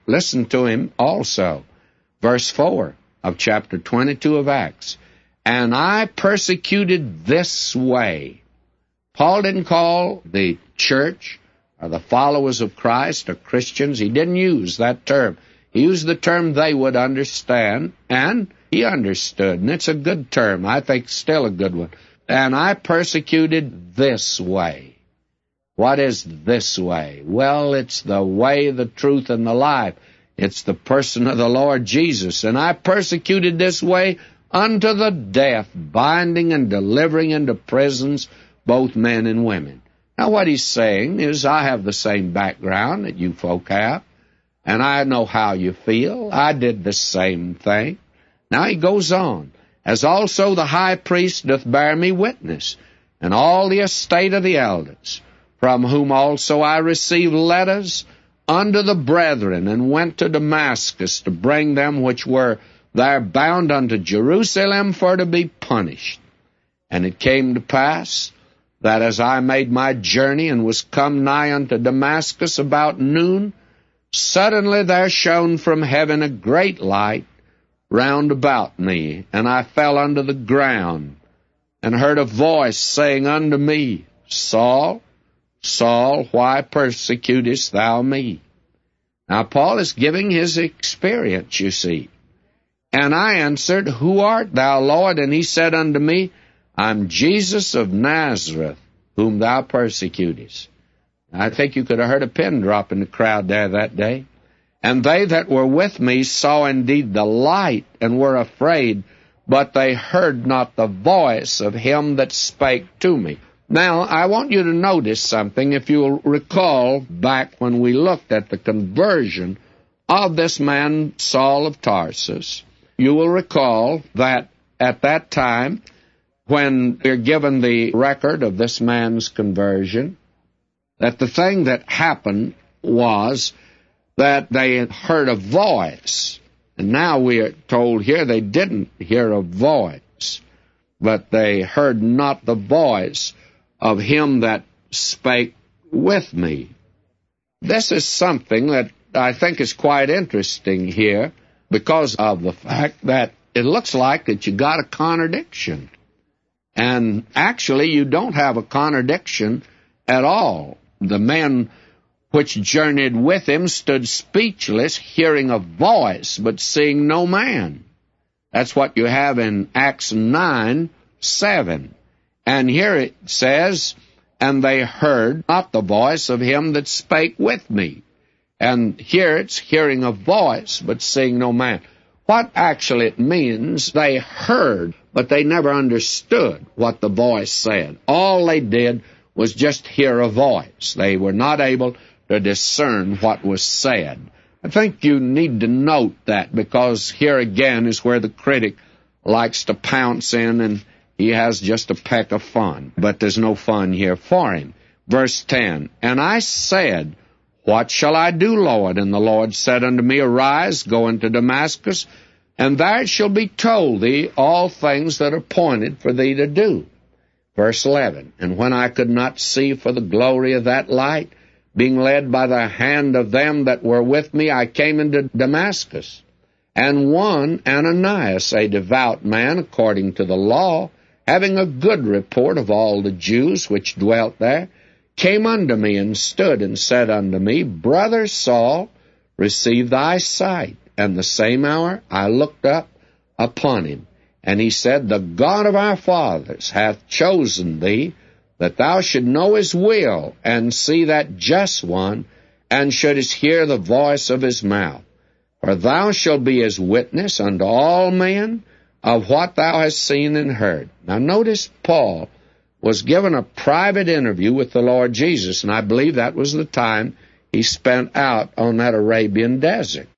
Listen to him also. Verse 4 of chapter 22 of Acts. And I persecuted this way. Paul didn't call the church or the followers of Christ or Christians. He didn't use that term. He used the term they would understand, and he understood. And it's a good term. I think still a good one. And I persecuted this way. What is this way? Well, it's the way, the truth, and the life. It's the person of the Lord Jesus. And I persecuted this way unto the death, binding and delivering into prisons both men and women. Now, what he's saying is, I have the same background that you folk have, and I know how you feel. I did the same thing. Now he goes on. As also the high priest doth bear me witness, and all the estate of the elders, from whom also I received letters unto the brethren, and went to Damascus to bring them which were there bound unto Jerusalem for to be punished. And it came to pass that as I made my journey and was come nigh unto Damascus about noon, suddenly there shone from heaven a great light round about me, and I fell unto the ground, and heard a voice saying unto me, Saul, Saul, why persecutest thou me? Now Paul is giving his experience, you see. And I answered, Who art thou, Lord? And he said unto me, I'm Jesus of Nazareth, whom thou persecutest. I think you could have heard a pin drop in the crowd there that day. And they that were with me saw indeed the light, and were afraid, but they heard not the voice of him that spake to me. Now, I want you to notice something. If you'll recall back when we looked at the conversion of this man, Saul of Tarsus, you will recall that at that time, when we're given the record of this man's conversion, that the thing that happened was that they had heard a voice. And now we are told here they didn't hear a voice, but they heard not the voice of him that spake with me. This is something that I think is quite interesting here because of the fact that it looks like that you got a contradiction. And actually you don't have a contradiction at all. The men which journeyed with him stood speechless, hearing a voice, but seeing no man. That's what you have in Acts 9:7. And here it says, and they heard not the voice of him that spake with me. And here it's hearing a voice, but seeing no man. What actually it means, they heard, but they never understood what the voice said. All they did was just hear a voice. They were not able to discern what was said. I think you need to note that, because here again is where the critic likes to pounce in, and he has just a peck of fun. But there's no fun here for him. Verse 10, And I said, What shall I do, Lord? And the Lord said unto me, Arise, go into Damascus, and there it shall be told thee all things that are appointed for thee to do. Verse 11, And when I could not see for the glory of that light, being led by the hand of them that were with me, I came into Damascus. And one, Ananias, a devout man according to the law, having a good report of all the Jews which dwelt there, came unto me and stood and said unto me, Brother Saul, receive thy sight. And the same hour I looked up upon him. And he said, The God of our fathers hath chosen thee, that thou should know his will, and see that just one, and shouldest hear the voice of his mouth. For thou shalt be his witness unto all men of what thou hast seen and heard. Now notice Paul was given a private interview with the Lord Jesus, and I believe that was the time he spent out on that Arabian desert.